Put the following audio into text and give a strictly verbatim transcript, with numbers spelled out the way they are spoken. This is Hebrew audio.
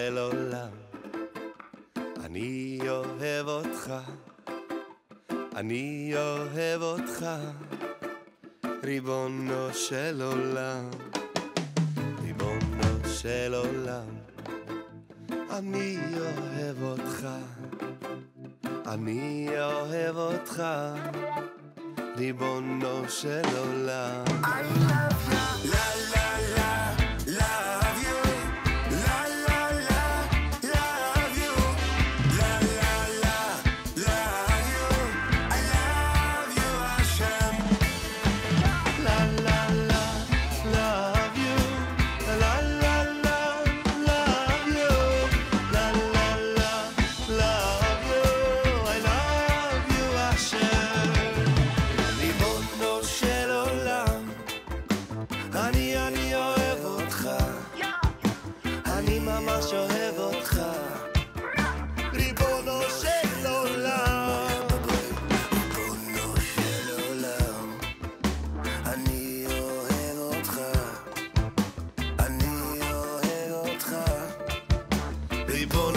של עולם, אני אוהב אותך, אני אוהב אותך, ריבונו של עולם, ריבונו של עולם, אני אוהב אותך, אני אוהב אותך, ריבונו של עולם. I love you, la la la, love you, la la la, love you, la la la, love you, I love you, Hashem. La la la, love you, la la la, love you, la la la, love you, I love you, Hashem. ריבונו של עולם, אני אני אוהב אותך, אני ממש אוהב אותך, ריבונו של עולם, ריבונו של עולם, אני אוהב אותך, אני אוהב אותך, ריבונו